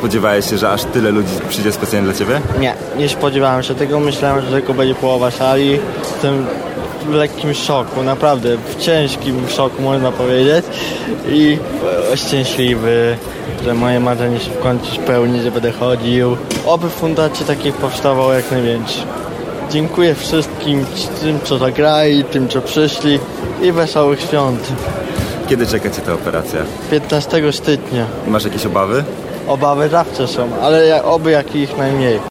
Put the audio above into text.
spodziewałeś się, że aż tyle ludzi przyjdzie specjalnie dla Ciebie? Nie spodziewałem się tego. Myślałem, że tylko będzie połowa sali. Jestem w lekkim szoku, naprawdę w ciężkim szoku można powiedzieć i szczęśliwy, że moje marzenie się w końcu spełni, że będę chodził. Oby fundacja takich powstawało jak najwięcej. Dziękuję wszystkim tym, co zagrali, tym, co przyszli i wesołych świąt. Kiedy czeka Cię ta operacja? 15 stycznia. Masz jakieś obawy? Obawy zawsze są, ale oby jak ich najmniej.